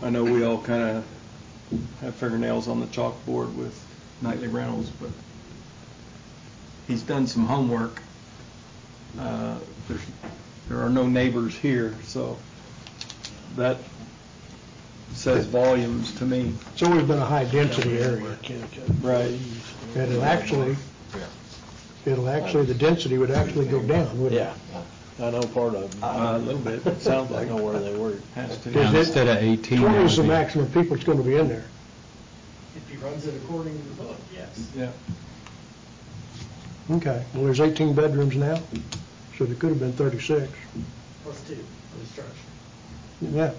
I know we all kind of have fingernails on the chalkboard with nightly rentals, but he's done some homework. There are no neighbors here, so that says volumes to me. It's always been a high density area. Right. And it'll actually, the density would actually go down, wouldn't it? Yeah, I know part of them. A little bit, it sounds I like. know where they were. Has to. Yeah, instead of 18. 20 is the it would be- maximum people that's going to be in there. If he runs it according to the book, yes. Yeah. Okay, well, there's 18 bedrooms now, so there could have been 36. Plus 2 for the structure. Yeah.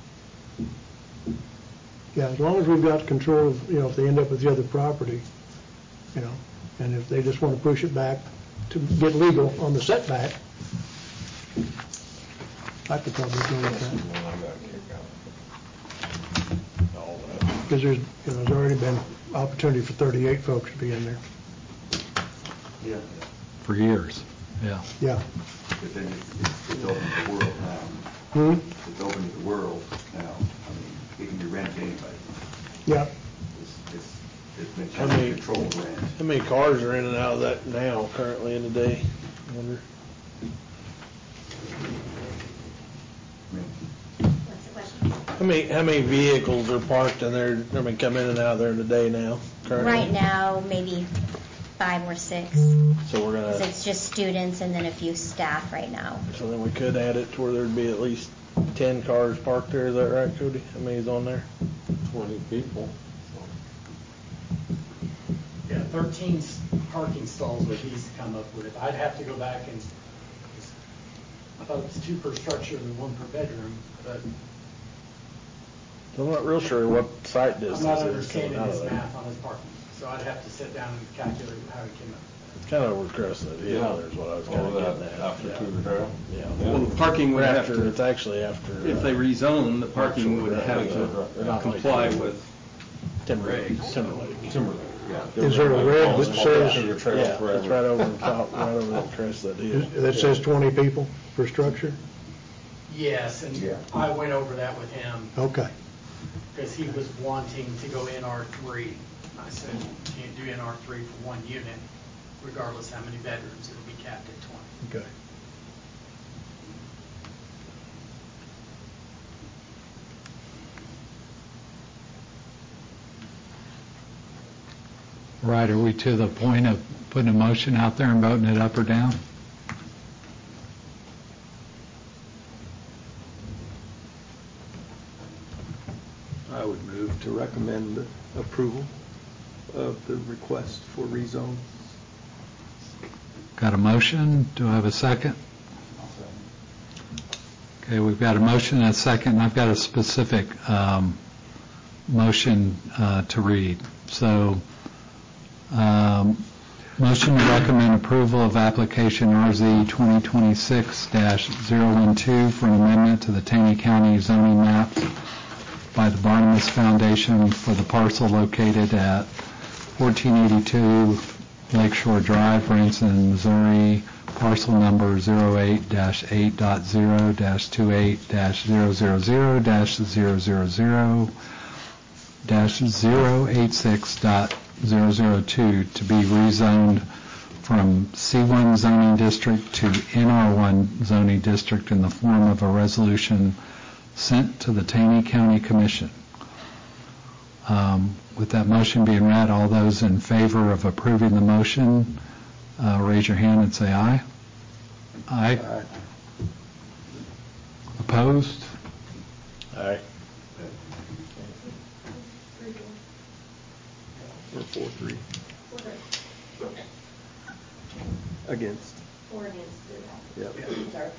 Yeah, as long as we've got control of, if they end up with the other property, and if they just want to push it back to get legal on the setback, I could probably go with that. Because there's already been opportunity for 38 folks to be in there. Yeah. For years, yeah. Yeah. But then it's open to the world now. It's open to the world now. I mean, it can be rented to anybody. Yeah. It's been How many- controlled rent. How many cars are in and out of that now, currently in the day? I wonder. I mean, What's the question? How many vehicles are parked in there, come in and out of there in the day now, currently? Right now, maybe 5 or 6. So we're 'Cause gonna, it's just students and then a few staff right now. so then we could add it to where there'd be at least 10 cars parked there, is that right, Cody? How many's on there? 20 people. Yeah, 13 parking stalls what he's come up with. I'd have to go back and, I thought it was 2 per structure and 1 per bedroom, but I'm not real sure what site I'm distance not is coming understanding out his of there. math on his parking. So I'd have to sit down and calculate how he came up. It's kind of over Crescent Hill, is what I was kind of getting at. After Yeah. Cougar Trail. Yeah. Well, the parking would have After, to, it's actually after. if they rezone, the parking would have to comply with Timberlake. Timberlake, yeah. Is there a red that says, Cougar Trail Yeah, forever. it's right over the top, right over that Crescent Hill. that says 20 people per structure? Yes, and I went over that with him Okay. because he was wanting to go NR3. I said, you can't do NR3 for 1 unit, regardless how many bedrooms, it'll be capped at 20. Okay. Right, are we to the point of putting a motion out there and voting it up or down? I would move to recommend approval of the request for rezone. Got a motion, do I have a second? Okay, we've got a motion and a second, I've got a specific motion to read. So, motion to recommend approval of application RZ 2026-012 for an amendment to the Taney County zoning map by the Barnabas Foundation for the parcel located at 1482 Lakeshore Drive, Branson, Missouri, parcel number 08-8.000-000-086.002 to be rezoned from C1 zoning district to NR1 zoning district in the form of a resolution sent to the Taney County Commission. With that motion being read, all those in favor of approving the motion, raise your hand and say aye. Aye. Opposed? All right. Or 4-3. Against. 4 against 3. Yep. Sorry.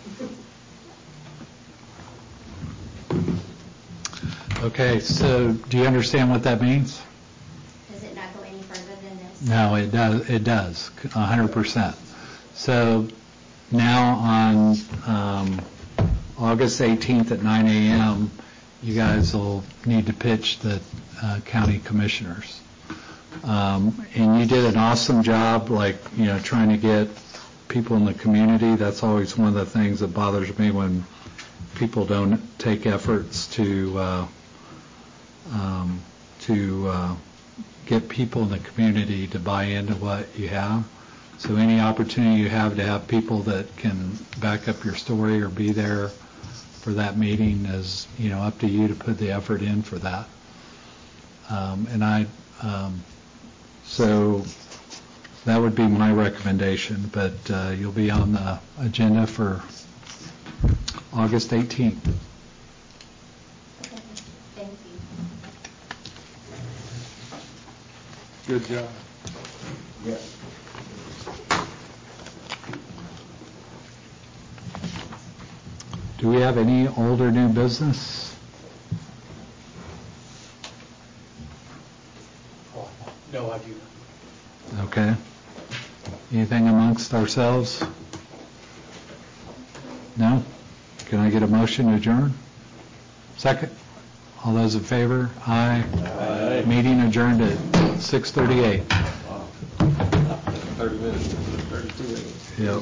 Okay, so do you understand what that means? Does it not go any further than this? No, it does, 100%. So now on August 18th at 9 a.m., you guys will need to pitch the county commissioners. And you did an awesome job, trying to get people in the community. That's always one of the things that bothers me when people don't take efforts to to get people in the community to buy into what you have. So any opportunity you have to have people that can back up your story or be there for that meeting is, up to you to put the effort in for that. So that would be my recommendation, but you'll be on the agenda for August 18th. Thank you. Good job. Yes. Do we have any old or new business? No, I do not. Okay. Anything amongst ourselves? No? Can I get a motion to adjourn? Second? All those in favor? Aye. Aye. Meeting adjourned at 6:38. 30 minutes, 32 minutes. Yep.